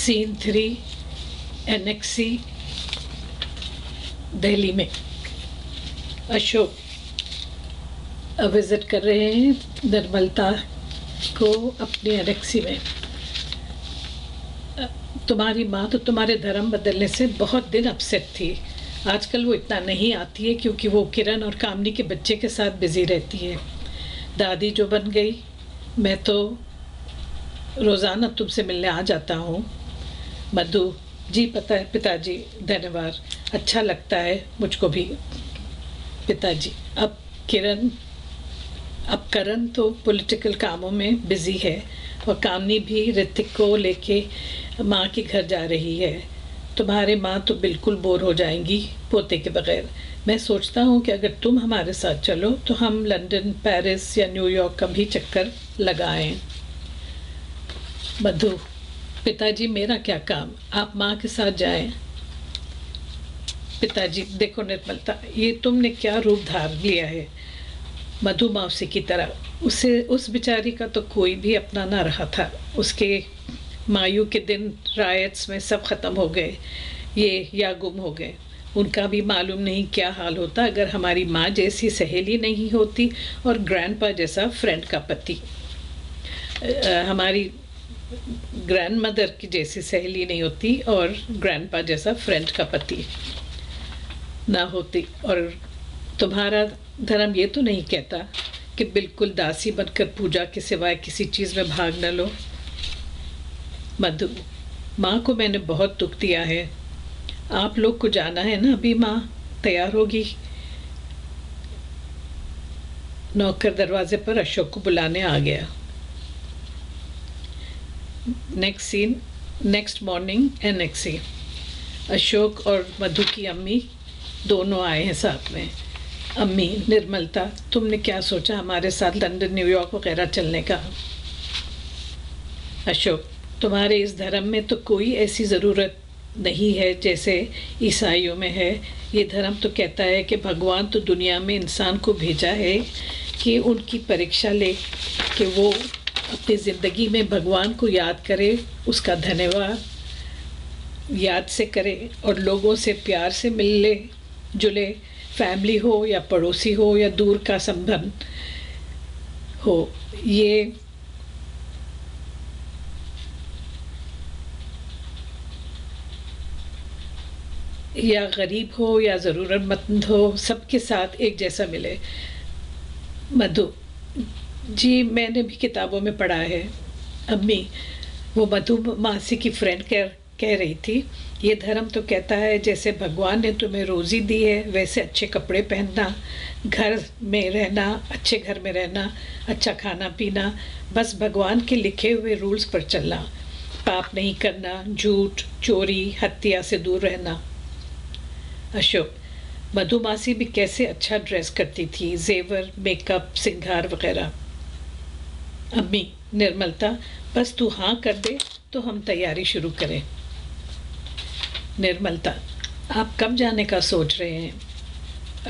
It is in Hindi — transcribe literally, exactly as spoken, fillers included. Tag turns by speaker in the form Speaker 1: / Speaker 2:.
Speaker 1: सीन थ्री, एनेक्सी, दिल्ली में। अशोक विज़िट कर रहे हैं निर्मलता को अपने एनेक्सी में। तुम्हारी माँ तो तुम्हारे धर्म बदलने से बहुत दिन अपसेट थी। आजकल वो इतना नहीं आती है क्योंकि वो किरण और कामनी के बच्चे के साथ बिजी रहती है। दादी जो बन गई, मैं तो रोज़ाना तुमसे मिलने आ जाता हूँ। मधु जी, पता है पिताजी, धन्यवाद, अच्छा लगता है मुझको भी पिताजी। अब किरण अब करण तो पॉलिटिकल कामों में बिजी है और कामनी भी ऋतिक को लेके माँ के घर जा रही है। तुम्हारे माँ तो बिल्कुल बोर हो जाएंगी पोते के बगैर। मैं सोचता हूँ कि अगर तुम हमारे साथ चलो तो हम लंदन, पेरिस या न्यूयॉर्क का भी चक्कर लगाएं। मधु, पिताजी मेरा क्या काम, आप माँ के साथ जाएं। पिताजी, देखो निर्मलता, ये तुमने क्या रूप धार लिया है मधु मौसी की तरह। उसे उस बेचारी का तो कोई भी अपना ना रहा था। उसके मायू के दिन रायट्स में सब ख़त्म हो गए, ये या गुम हो गए। उनका भी मालूम नहीं क्या हाल होता अगर हमारी माँ जैसी सहेली नहीं होती और ग्रैंडपा जैसा फ्रेंड का पति। हमारी ग्रैंड मदर की जैसी सहेली नहीं होती और ग्रैंडपा जैसा फ्रेंड का पति ना होती। और तुम्हारा धर्म ये तो नहीं कहता कि बिल्कुल दासी बनकर पूजा के सिवाय किसी चीज़ में भाग न लो। मधु, माँ को मैंने बहुत दुख दिया है। आप लोग को जाना है ना, अभी माँ तैयार होगी। नौकर दरवाजे पर अशोक को बुलाने आ गया। Next scene, next morning annexe. Ashok और मधु की अम्मी दोनों आए हैं साथ में। अम्मी, निर्मलता, तुमने क्या सोचा हमारे साथ लंदन, न्यूयॉर्क वगैरह चलने का? अशोक, तुम्हारे इस धर्म में तो कोई ऐसी ज़रूरत नहीं है जैसे ईसाइयों में है। ये धर्म तो कहता है कि भगवान तो दुनिया में इंसान को भेजा है कि उनकी परीक्षा ले, कि वो अपनी ज़िंदगी में भगवान को याद करे, उसका धन्यवाद याद से करे और लोगों से प्यार से मिले जुले, फैमिली हो या पड़ोसी हो या दूर का संबंध हो, ये या गरीब हो या ज़रूरतमंद हो, सबके साथ एक जैसा मिले। मधु जी, मैंने भी किताबों में पढ़ा है। अम्मी, वो मधु मासी की फ्रेंड कह कह रही थी, ये धर्म तो कहता है जैसे भगवान ने तुम्हें रोज़ी दी है वैसे अच्छे कपड़े पहनना, घर में रहना, अच्छे घर में रहना, अच्छा खाना पीना, बस भगवान के लिखे हुए रूल्स पर चलना, पाप नहीं करना, झूठ, चोरी, हत्या से दूर रहना। अशोक, मधु मासी भी कैसे अच्छा ड्रेस करती थी, जेवर, मेकअप, सिंगार वगैरह। अम्मी, निर्मलता, बस तू हाँ कर दे तो हम तैयारी शुरू करें। निर्मलता, आप कब जाने का सोच रहे हैं?